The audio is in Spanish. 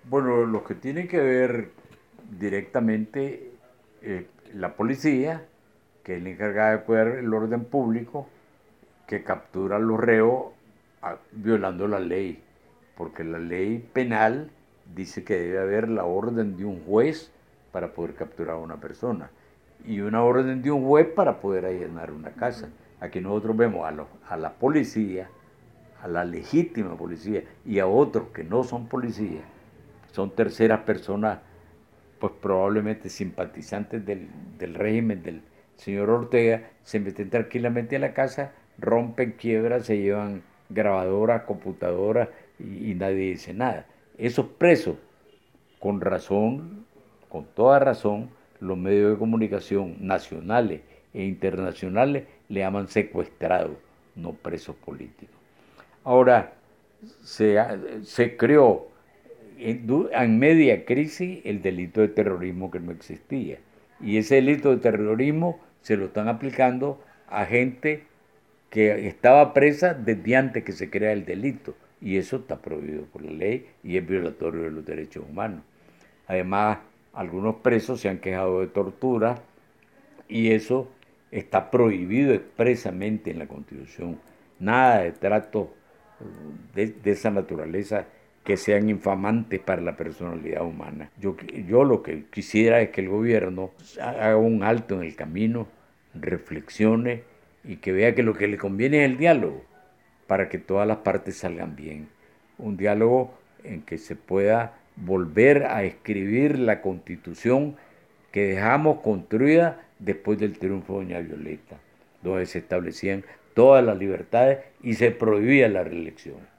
Bueno, lo que tiene que ver directamente la policía, que es la encargada de cuidar el orden público, que captura a los reos violando la ley, porque la ley penal dice que debe haber la orden de un juez para poder capturar a una persona y una orden de un juez para poder allanar una casa. Aquí nosotros vemos a la policía, a la legítima policía y a otros que no son policías, son terceras personas, pues probablemente simpatizantes del régimen del señor Ortega, se meten tranquilamente a la casa, rompen quiebras, se llevan grabadoras, computadoras y nadie dice nada. Esos presos, con razón, con toda razón, los medios de comunicación nacionales e internacionales le llaman secuestrados, no presos políticos. Ahora, se, se creó en media crisis el delito de terrorismo que no existía. Y ese delito de terrorismo se lo están aplicando a gente que estaba presa desde antes que se crea el delito. Y eso está prohibido por la ley y es violatorio de los derechos humanos. Además, algunos presos se han quejado de tortura y eso está prohibido expresamente en la Constitución. Nada de tratos de esa naturaleza que sean infamantes para la personalidad humana. Yo lo que quisiera es que el gobierno haga un alto en el camino, reflexione y que vea que lo que le conviene es el diálogo para que todas las partes salgan bien. Un diálogo en que se pueda volver a escribir la constitución que dejamos construida después del triunfo de Doña Violeta, donde se establecían todas las libertades y se prohibía la reelección.